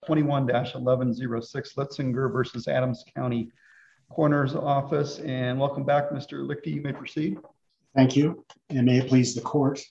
21-1106 Litzinger versus Adams County Coroner's Office. And welcome back, Mr. Lichte. You may proceed. Thank you, and may it please the court.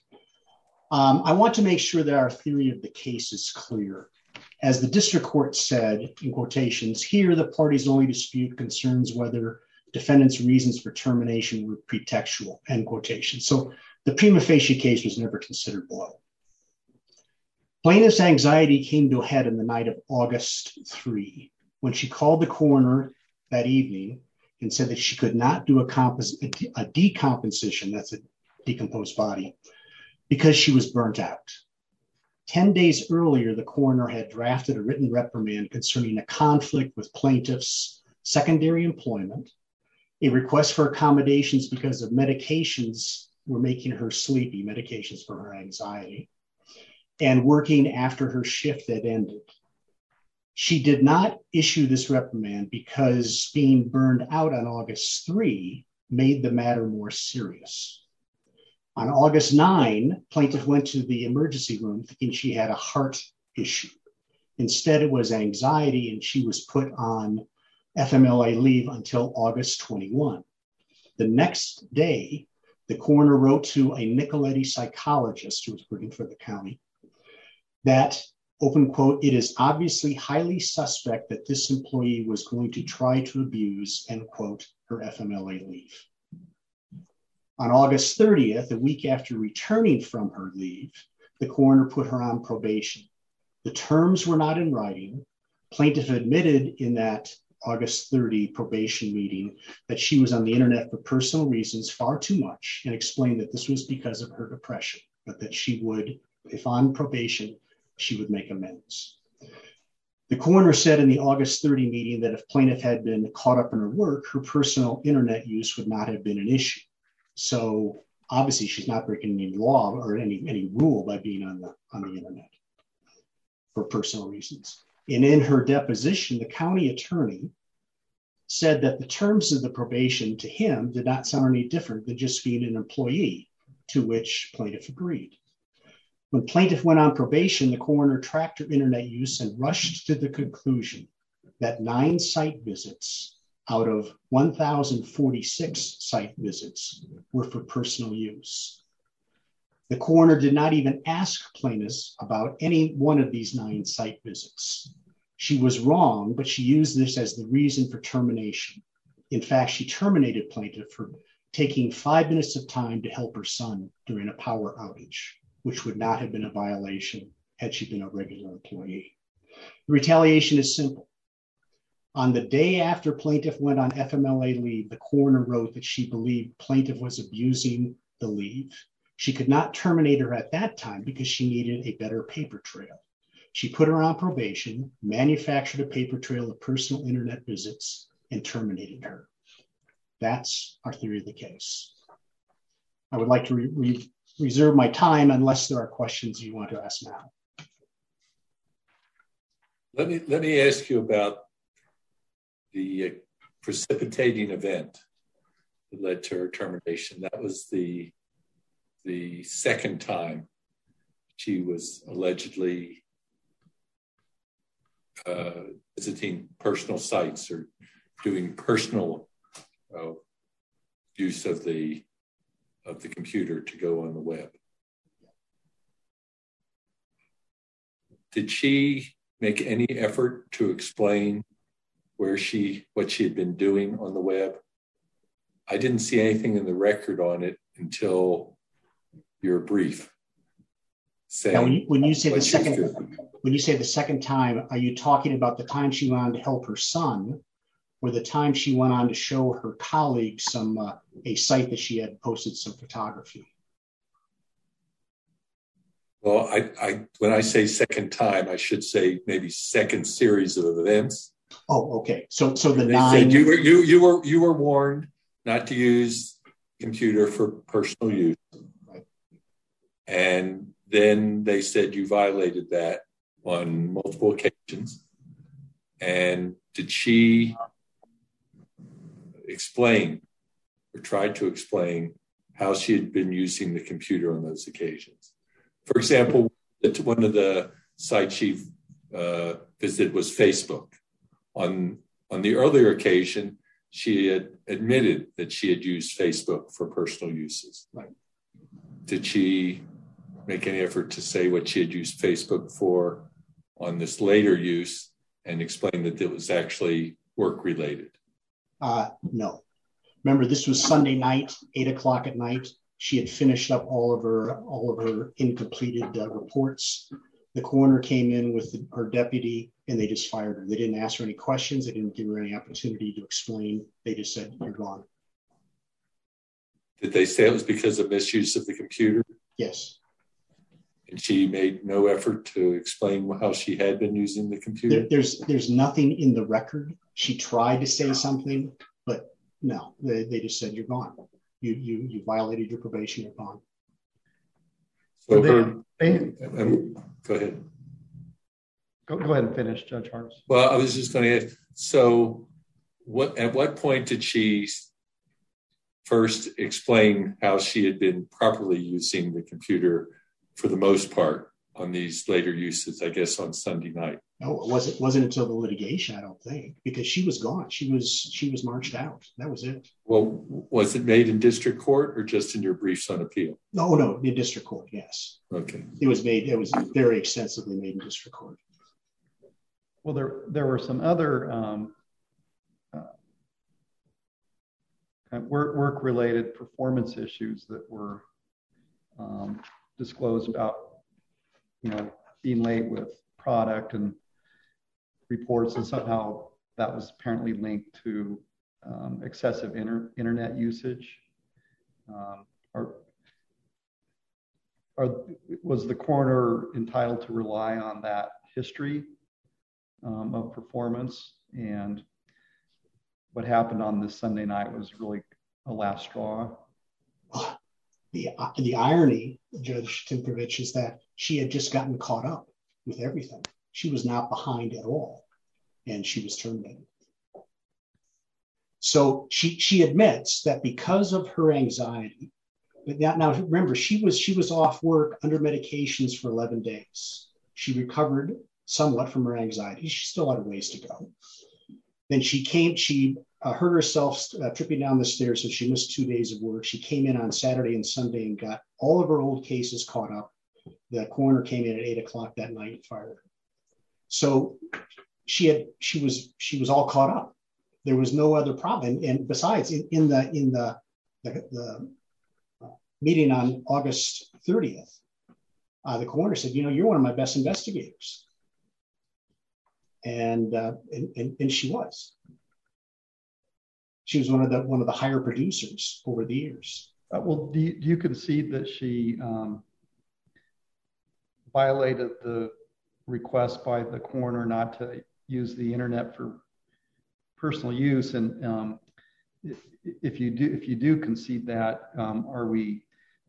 I want to make sure that our theory of the case is clear. As the district court said, in quotations, here the party's only dispute concerns whether defendant's reasons for termination were pretextual, end quotation. So the prima facie case was never considered below. Plaintiff's anxiety came to a head on the night of August 3, when she called the coroner that evening and said that she could not do a decomposition, that's a decomposed body, because she was burnt out. 10 days earlier, the coroner had drafted a written reprimand concerning a conflict with plaintiff's secondary employment, a request for accommodations because of medications were making her sleepy, medications for her anxiety, and working after her shift had ended. She did not issue this reprimand because being burned out on August 3 made the matter more serious. On August 9, plaintiff went to the emergency room thinking she had a heart issue. Instead, it was anxiety, and she was put on FMLA leave until August 21. The next day, the coroner wrote to a Nicoletti psychologist who was working for the county that, open quote, it is obviously highly suspect that this employee was going to try to abuse, end quote, her FMLA leave. On August 30th, a week after returning from her leave, the coroner put her on probation. The terms were not in writing. Plaintiff admitted in that August 30 probation meeting that she was on the internet for personal reasons far too much, and explained that this was because of her depression, but that she would, if on probation, she would make amends. The coroner said in the August 30 meeting that if plaintiff had been caught up in her work, her personal internet use would not have been an issue. So obviously she's not breaking any law or any rule by being on the internet for personal reasons. And in her deposition, the county attorney said that the terms of the probation to him did not sound any different than just being an employee, to which plaintiff agreed. When plaintiff went on probation, the coroner tracked her internet use and rushed to the conclusion that 9 site visits out of 1,046 site visits were for personal use. The coroner did not even ask plaintiffs about any one of these 9 site visits. She was wrong, but she used this as the reason for termination. In fact, she terminated plaintiff for taking 5 minutes of time to help her son during a power outage, which would not have been a violation had she been a regular employee. The retaliation is simple. On the day after plaintiff went on FMLA leave, the coroner wrote that she believed plaintiff was abusing the leave. She could not terminate her at that time because she needed a better paper trail. She put her on probation, manufactured a paper trail of personal internet visits, and terminated her. That's our theory of the case. I would like to reserve my time unless there are questions you want to ask now. Let me ask you about the precipitating event that led to her termination. That was the second time she was allegedly visiting personal sites or doing personal use of the computer to go on the web. Did she make any effort to explain what she had been doing on the web? I didn't see anything in the record on it until your brief. When you say the second time, are you talking about the time she went on to help her son, or the time she went on to show her colleagues a site that she had posted some photography? Well, when I say second time, I should say maybe second series of events. Oh, okay. So the they 9. Said you were warned not to use computer for personal use, and then they said you violated that on multiple occasions. And did she explain or tried to explain how she had been using the computer on those occasions? For example, one of the sites she visit was Facebook. On the earlier occasion, she had admitted that she had used Facebook for personal uses. Right. Did she make any effort to say what she had used Facebook for on this later use and explain that it was actually work-related? No. Remember, this was Sunday night, 8:00 at night. She had finished up all of her incompleted reports. The coroner came in with her deputy, and they just fired her. They didn't ask her any questions. They didn't give her any opportunity to explain. They just said, "You're gone." Did they say it was because of misuse of the computer? Yes. And she made no effort to explain how she had been using the computer? There's nothing in the record. She tried to say something, but no, they just said, "You're gone. You violated your probation. You're gone." So go ahead. Go ahead and finish, Judge Harms. Well, I was just going to ask, so at what point did she first explain how she had been properly using the computer for the most part on these later uses, I guess on Sunday night? No, it wasn't until the litigation, I don't think, because she was gone. She was marched out. That was it. Well, was it made in district court or just in your briefs on appeal? No, in district court, yes. Okay. It was very extensively made in district court. Well, there were some other work-related performance issues that were disclosed about, being late with product and reports, and somehow that was apparently linked to excessive internet usage. Was the coroner entitled to rely on that history of performance? And what happened on this Sunday night was really a last straw. The irony, Judge Timkovich, is that she had just gotten caught up with everything. She was not behind at all, and she was terminated. So she admits that because of her anxiety. But now remember, she was off work under medications for 11 days. She recovered somewhat from her anxiety. She still had a ways to go. Then she hurt herself tripping down the stairs, so she missed 2 days of work. She came in on Saturday and Sunday and got all of her old cases caught up. The coroner came in at 8:00 that night and fired her. So she was all caught up. There was no other problem. And besides, in the meeting on August 30th, the coroner said, "You're one of my best investigators," and she was. She was one of the higher producers over the years. Well, do you concede that she violated the request by the coroner not to use the internet for personal use? And if you do concede that, are we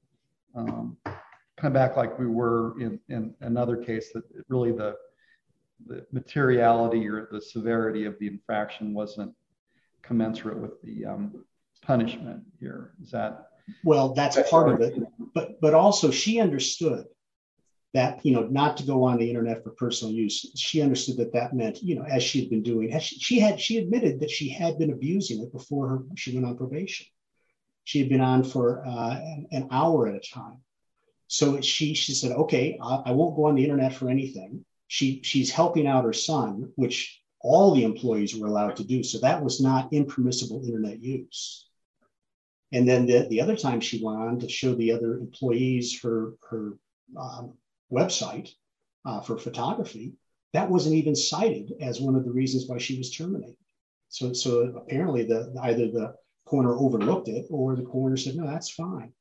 come back like we were in another case, that really the materiality or the severity of the infraction wasn't commensurate with the punishment here? Is that? Well, that's part of it, but also she understood that, not to go on the internet for personal use. She understood that meant, as she had been doing, she admitted that she had been abusing it before she went on probation. She had been on for an hour at a time. So she said, "Okay, I won't go on the internet for anything." She's helping out her son, which all the employees were allowed to do. So that was not impermissible internet use. And then the other time she went on to show the other employees her website for photography, that wasn't even cited as one of the reasons why she was terminated. So apparently either the coroner overlooked it or the coroner said, "No, that's fine."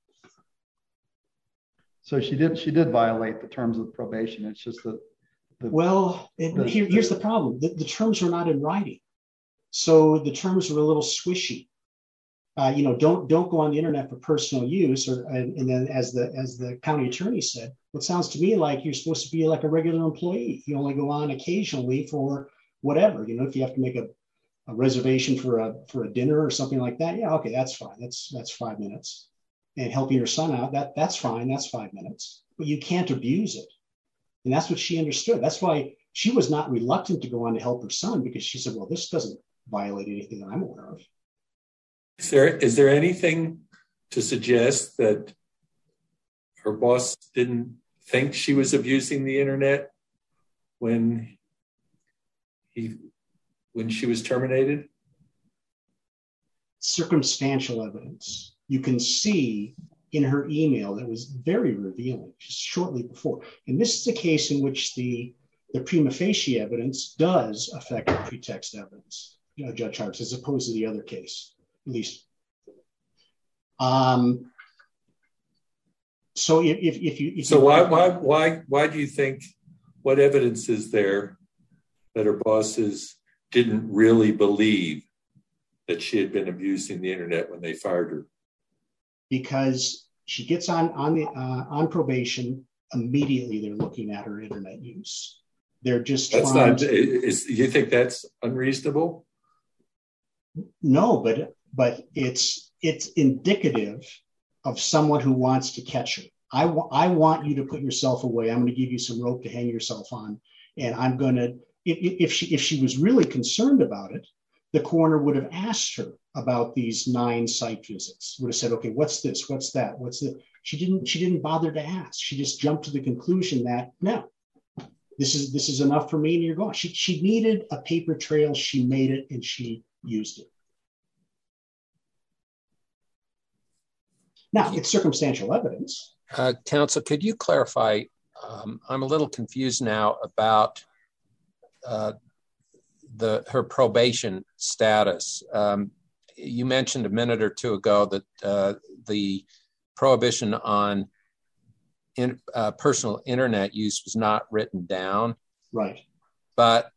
So she did violate the terms of probation. It's just that. Here's the problem. The terms were not in writing. So the terms were a little squishy. Don't go on the internet for personal use, and then as the county attorney said, it sounds to me like you're supposed to be like a regular employee. You only go on occasionally for whatever. If you have to make a reservation for a dinner or something like that, yeah, okay, that's fine. That's 5 minutes. And helping your son out, that's fine. That's 5 minutes. But you can't abuse it. And that's what she understood. That's why She was not reluctant to go on to help her son because she said, well, this doesn't violate anything that I'm aware of. Is there anything to suggest that her boss didn't think she was abusing the internet when she was terminated? Circumstantial evidence. You can see in her email that was very revealing just shortly before. And this is a case in which the prima facie evidence does affect the pretext evidence, Judge Harps, as opposed to the other case, at least. So why do you think, what evidence is there that her bosses didn't really believe that she had been abusing the internet when they fired her? Because she gets on probation, immediately they're looking at her internet use. They're just you think that's unreasonable? No, but it's indicative of someone who wants to catch her. I want you to put yourself away. I'm going to give you some rope to hang yourself on. And I'm going to, if she was really concerned about it, the coroner would have asked her about these 9 site visits, would have said, okay, what's this? What's that? What's the, she didn't bother to ask. She just jumped to the conclusion that no, this is enough for me and you're gone. She needed a paper trail. She made it and she used it. Now it's circumstantial evidence. Counsel, could you clarify? I'm a little confused now about her probation status. You mentioned a minute or two ago that the prohibition on personal internet use was not written down. Right. But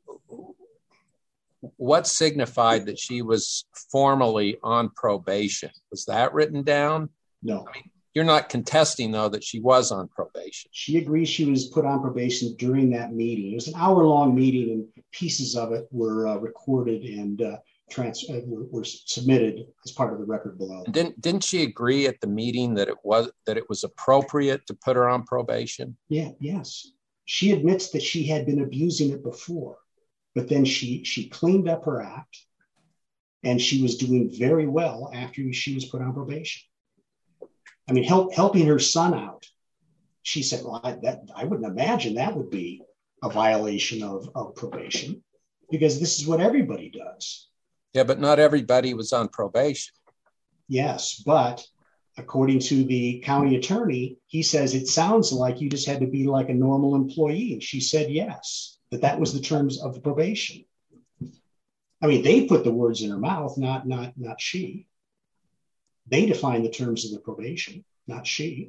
what signified that she was formally on probation? Was that written down? No. I mean, you're not contesting, though, that she was on probation. She agrees she was put on probation during that meeting. It was an hour-long meeting, and pieces of it were recorded and were submitted as part of the record below. Didn't she agree at the meeting that it was appropriate to put her on probation? Yeah. Yes. She admits that she had been abusing it before, but then she cleaned up her act, and she was doing very well after she was put on probation. I mean, helping her son out. She said, well, I wouldn't imagine that would be a violation of probation, because this is what everybody does. Yeah, but not everybody was on probation. Yes, but according to the county attorney, he says it sounds like you just had to be like a normal employee. And she said yes, that was the terms of the probation. I mean, they put the words in her mouth, not she. They define the terms of the probation, not she.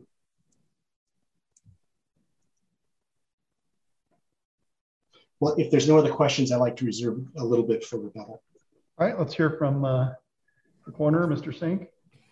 Well, if there's no other questions, I'd like to reserve a little bit for rebuttal. All right, let's hear from the coroner, Mr. Sink.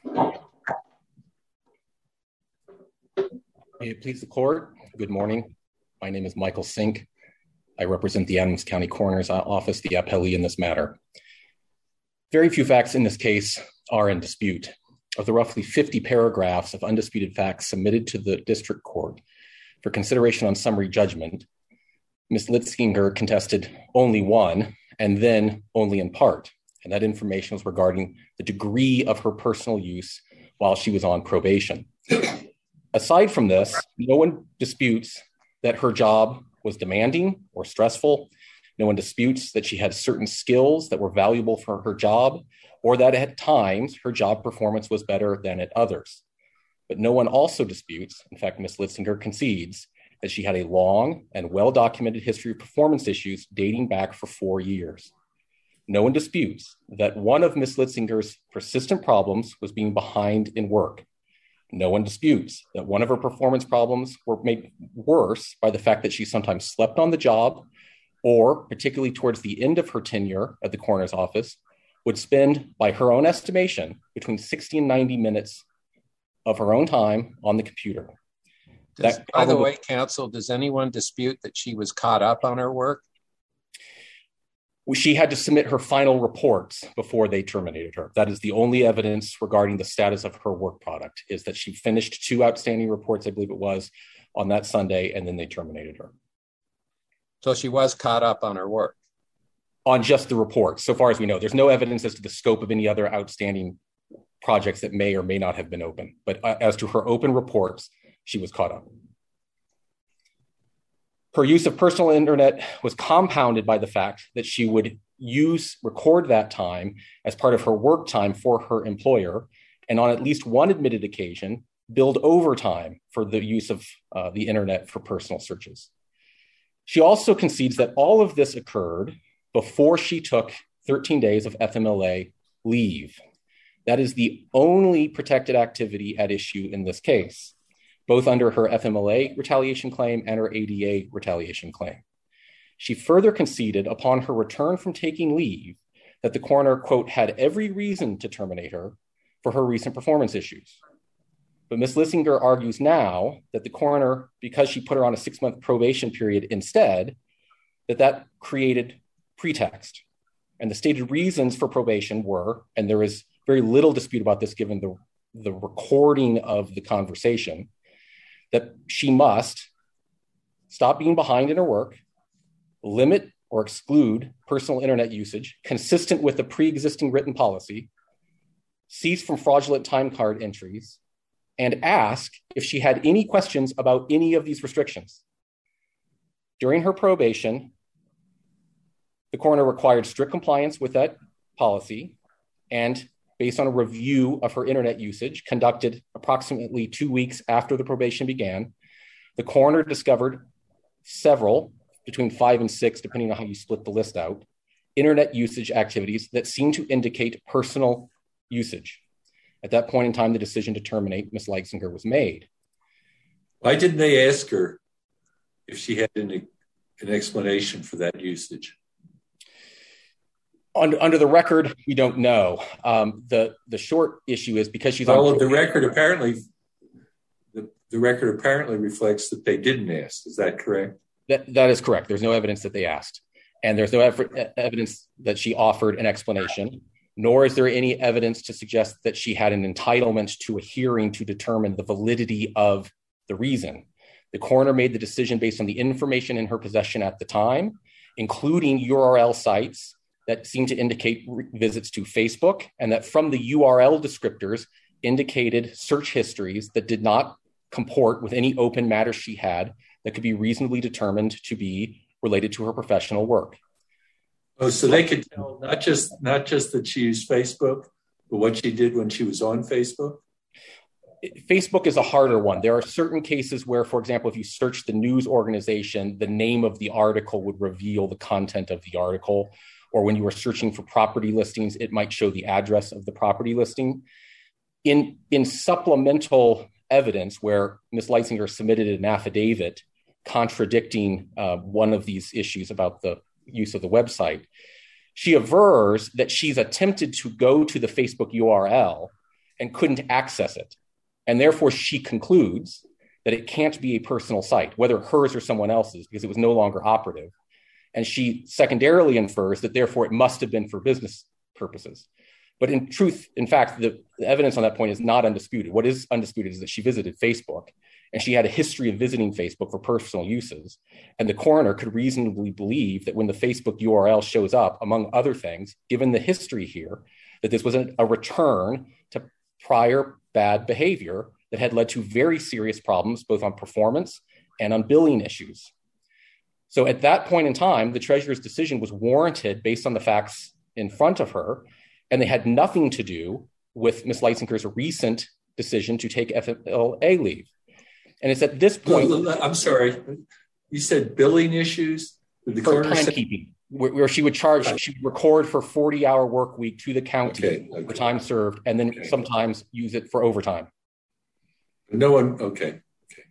May it please the court. Good morning. My name is Michael Sink. I represent the Adams County Coroner's Office, the appellee in this matter. Very few facts in this case are in dispute. Of the roughly 50 paragraphs of undisputed facts submitted to the district court for consideration on summary judgment, Ms. Litzinger contested only one, and then only in part. And that information was regarding the degree of her personal use while she was on probation. Aside from this, no one disputes that her job was demanding or stressful. No one disputes that she had certain skills that were valuable for her job, or that at times her job performance was better than at others. But no one also disputes, in fact, Ms. Litzinger concedes, that she had a long and well-documented history of performance issues dating back for 4 years. No one disputes that one of Ms. Litzinger's persistent problems was being behind in work. No one disputes that one of her performance problems were made worse by the fact that she sometimes slept on the job, or particularly towards the end of her tenure at the coroner's office, would spend, by her own estimation, between 60 and 90 minutes of her own time on the computer. By the way, counsel, does anyone dispute that she was caught up on her work? She had to submit her final reports before they terminated her. That is the only evidence regarding the status of her work product, is that she finished 2 outstanding reports, I believe it was, on that Sunday, and then they terminated her. So she was caught up on her work. On just the report, so far as we know. There's no evidence as to the scope of any other outstanding projects that may or may not have been open. But as to her open reports, she was caught up. Her use of personal internet was compounded by the fact that she would record that time as part of her work time for her employer, and on at least one admitted occasion, billed overtime for the use of the internet for personal searches. She also concedes that all of this occurred before she took 13 days of FMLA leave. That is the only protected activity at issue in this case, both under her FMLA retaliation claim and her ADA retaliation claim. She further conceded upon her return from taking leave that the coroner, quote, had every reason to terminate her for her recent performance issues. But Ms. Lissinger argues now that the coroner, because she put her on a 6-month probation period instead, that created pretext. And the stated reasons for probation were, and there is very little dispute about this given the recording of the conversation, that she must stop being behind in her work, limit or exclude personal internet usage consistent with the pre-existing written policy, cease from fraudulent time card entries, and ask if she had any questions about any of these restrictions. During her probation, the coroner required strict compliance with that policy, and based on a review of her internet usage conducted approximately 2 weeks after the probation began, the coroner discovered several, between 5 and 6, depending on how you split the list out, internet usage activities that seem to indicate personal usage. At that point in time, the decision to terminate Ms. Lissinger was made. Why didn't they ask her if she had an explanation for that usage? Under the record, we don't know. The short issue is because she's on the record apparently reflects that they didn't ask. Is that correct? That is correct. There's no evidence that they asked, and there's no evidence that she offered an explanation, nor is there any evidence to suggest that she had an entitlement to a hearing to determine the validity of the reason. The coroner made the decision based on the information in her possession at the time, including URL sites that seemed to indicate visits to Facebook, and that from the URL descriptors indicated search histories that did not comport with any open matters she had that could be reasonably determined to be related to her professional work. Oh, so they could tell not just that she used Facebook, but what she did when she was on Facebook? Facebook is a harder one. There are certain cases where, for example, if you search the news organization, the name of the article would reveal the content of the article. Or when you were searching for property listings, it might show the address of the property listing. In supplemental evidence where Ms. Lissinger submitted an affidavit contradicting one of these issues about the use of the website, she avers that she's attempted to go to the Facebook URL and couldn't access it. And therefore, she concludes that it can't be a personal site, whether hers or someone else's, because it was no longer operative. And she secondarily infers that therefore it must have been for business purposes. But in truth, in fact, the evidence on that point is not undisputed. What is undisputed is that she visited Facebook, and she had a history of visiting Facebook for personal uses. And the coroner could reasonably believe that when the Facebook URL shows up, among other things, given the history here, that this was a return to prior bad behavior that had led to very serious problems, both on performance and on billing issues. So at that point in time, the treasurer's decision was warranted based on the facts in front of her, and they had nothing to do with Ms. Lissinger's recent decision to take FMLA leave. And it's at this point— I'm sorry, you said billing issues? For timekeeping, where she would record for 40-hour work week to the county for time served, and then sometimes use it for overtime. Okay.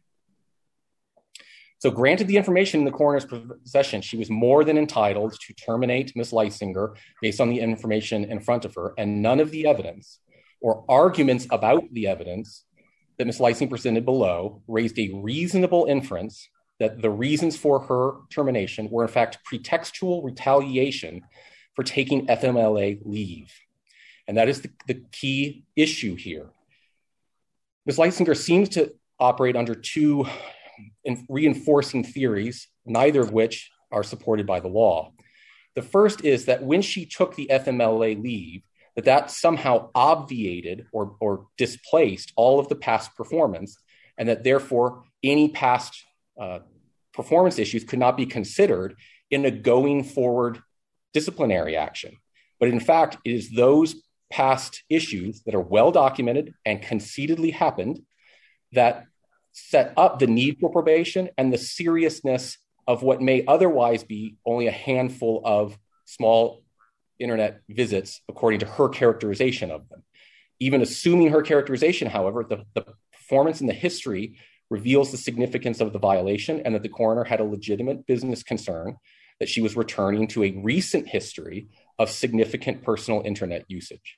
So granted the information in the coroner's possession, she was more than entitled to terminate Ms. Lissinger based on the information in front of her, and none of the evidence or arguments about the evidence that Ms. Lissinger presented below raised a reasonable inference that the reasons for her termination were in fact pretextual retaliation for taking FMLA leave. And that is the key issue here. Ms. Lissinger seems to operate under two reinforcing theories, neither of which are supported by the law. The first is that when she took the FMLA leave, that somehow obviated or displaced all of the past performance, and that therefore any past performance issues could not be considered in a going forward disciplinary action. But in fact, it is those past issues that are well documented and conceitedly happened that set up the need for probation and the seriousness of what may otherwise be only a handful of small internet visits, according to her characterization of them. Even assuming her characterization, however, the performance in the history reveals the significance of the violation and that the coroner had a legitimate business concern that she was returning to a recent history of significant personal internet usage.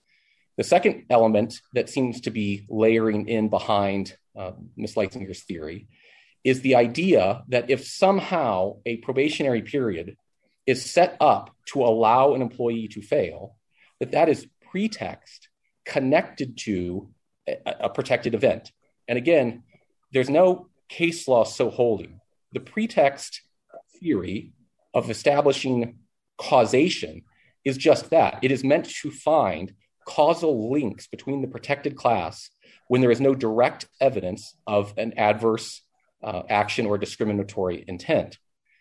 The second element that seems to be layering in behind Ms. Leitzinger's theory is the idea that if somehow a probationary period is set up to allow an employee to fail, that is pretext connected to a protected event. And again, there's no case law so holding. The pretext theory of establishing causation is just that. It is meant to find causal links between the protected class when there is no direct evidence of an adverse action or discriminatory intent.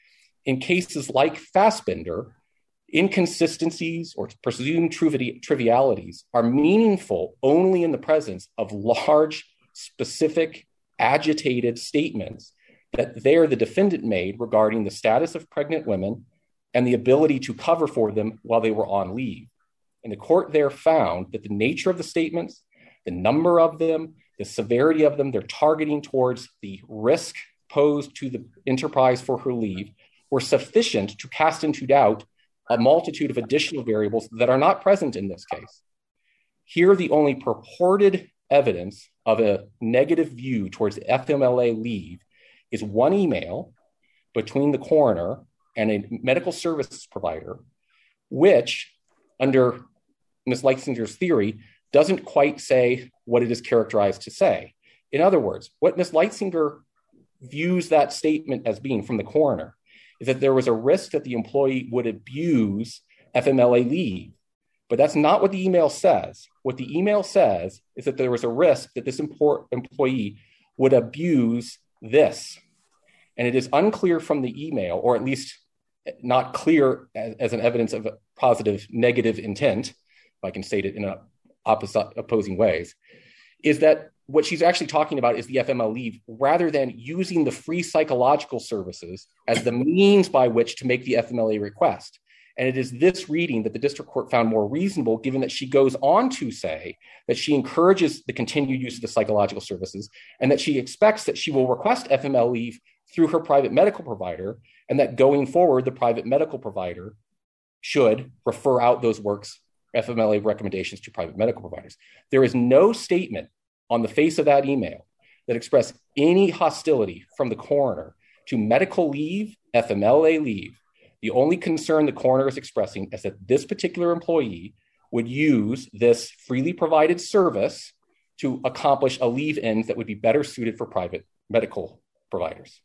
In cases like Fassbender, inconsistencies or presumed trivialities are meaningful only in the presence of large, specific, agitated statements that the defendant made regarding the status of pregnant women and the ability to cover for them while they were on leave. And the court there found that the nature of the statements, the number of them, the severity of them, their targeting towards the risk posed to the enterprise for her leave were sufficient to cast into doubt a multitude of additional variables that are not present in this case. Here, the only purported evidence of a negative view towards the FMLA leave is one email between the coroner and a medical services provider, which, under Ms. Leitzinger's theory, doesn't quite say what it is characterized to say. In other words, what Ms. Leitzinger views that statement as being from the coroner is that there was a risk that the employee would abuse FMLA leave. But that's not what the email says. What the email says is that there was a risk that this employee would abuse this. And it is unclear from the email, or at least not clear as an evidence of a positive negative intent, if I can state it in opposing ways, is that what she's actually talking about is the FMLA leave, rather than using the free psychological services as the means by which to make the FMLA request. And it is this reading that the district court found more reasonable, given that she goes on to say that she encourages the continued use of the psychological services and that she expects that she will request FMLA leave through her private medical provider, and that going forward, the private medical provider should refer out those FMLA recommendations to private medical providers. There is no statement on the face of that email that expressed any hostility from the coroner to medical leave, FMLA leave. The only concern the coroner is expressing is that this particular employee would use this freely provided service to accomplish a leave end that would be better suited for private medical providers.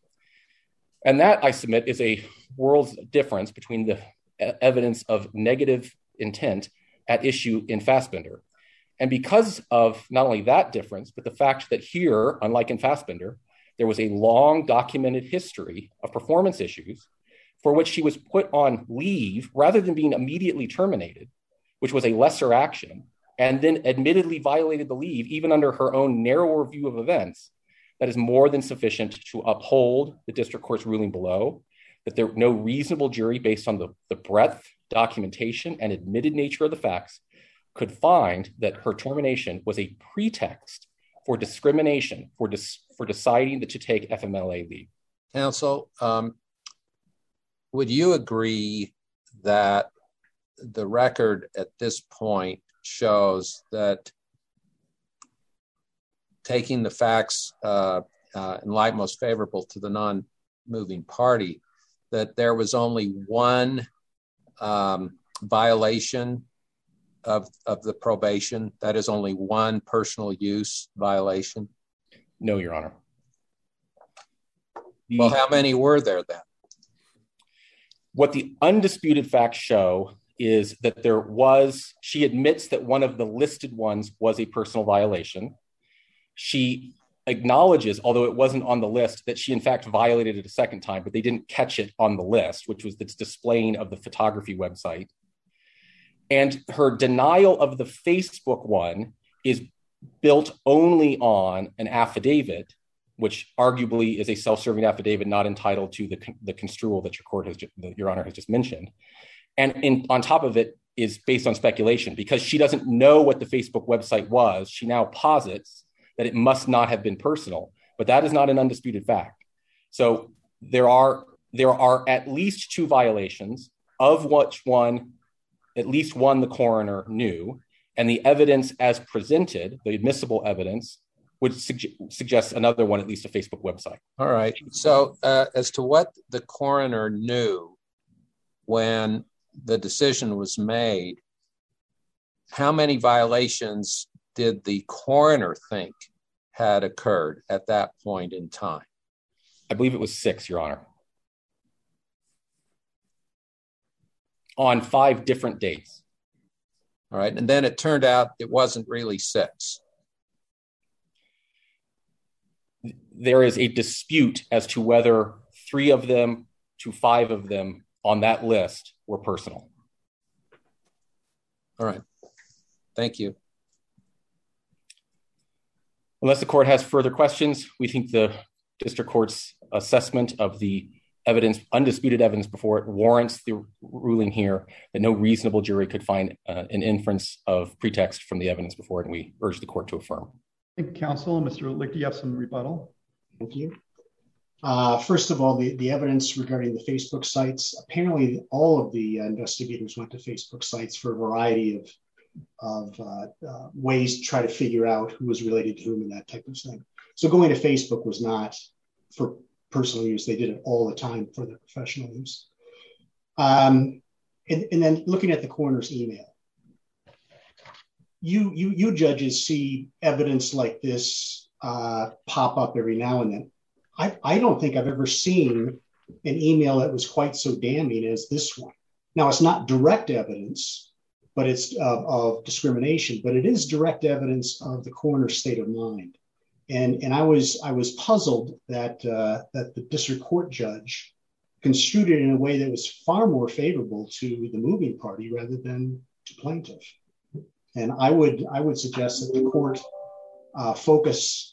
And that, I submit, is a world's difference between the evidence of negative intent at issue in Fassbender. And because of not only that difference, but the fact that here, unlike in Fassbender, there was a long documented history of performance issues for which she was put on leave rather than being immediately terminated, which was a lesser action, and then admittedly violated the leave even under her own narrower view of events, that is more than sufficient to uphold the district court's ruling below, that there no reasonable jury based on the breadth, documentation, and admitted nature of the facts could find that her termination was a pretext for discrimination, for deciding to take FMLA leave. Counsel, would you agree that the record at this point shows that, taking the facts in light most favorable to the non-moving party, that there was only one violation of the probation? That is only one personal use violation? No, Your Honor. Well, how many were there then? What the undisputed facts show is that she admits that one of the listed ones was a personal violation. She acknowledges, although it wasn't on the list, that she in fact violated it a second time, but they didn't catch it on the list, which was its displaying of the photography website. And her denial of the Facebook one is built only on an affidavit, which arguably is a self-serving affidavit not entitled to the construal that Your Honor has just mentioned. And on top of it is based on speculation, because she doesn't know what the Facebook website was. She now posits that it must not have been personal, but that is not an undisputed fact. So there are at least two violations, of which at least one the coroner knew, and the evidence as presented, the admissible evidence, would suggest another one, at least a Facebook website. All right. So as to what the coroner knew when the decision was made, how many violations did the coroner think had occurred at that point in time? I believe it was 6, Your Honor. On 5 different dates. All right. And then it turned out it wasn't really 6. There is a dispute as to whether 3 of them to 5 of them on that list were personal. All right. Thank you. Unless the court has further questions, we think the district court's assessment of the evidence, undisputed evidence before it, warrants the ruling here that no reasonable jury could find an inference of pretext from the evidence before it, and we urge the court to affirm. Thank you, counsel. Mr. Lick, do you have some rebuttal? Thank you. First of all, the evidence regarding the Facebook sites, apparently all of the investigators went to Facebook sites for a variety of ways to try to figure out who was related to whom and that type of thing. So going to Facebook was not for personal use. They did it all the time for their professional use. And then looking at the coroner's email, you judges see evidence like this pop up every now and then. I don't think I've ever seen an email that was quite so damning as this one. Now, it's not direct evidence, but it's of discrimination, but it is direct evidence of the coroner's state of mind. And I was puzzled that the district court judge construed it in a way that was far more favorable to the moving party rather than to plaintiff. And I would suggest that the court focus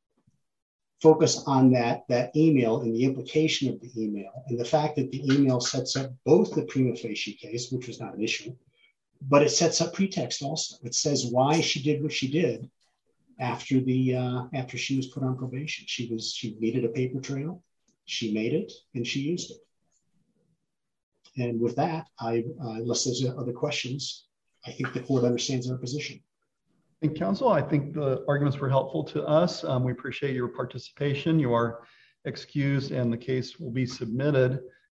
on that email and the implication of the email and the fact that the email sets up both the prima facie case, which was not an issue, but it sets up pretext also. It says why she did what she did after she was put on probation. She needed a paper trail, she made it, and she used it. And with that, unless there's other questions, I think the court understands our position. And counsel, I think the arguments were helpful to us. We appreciate your participation. You are excused and the case will be submitted.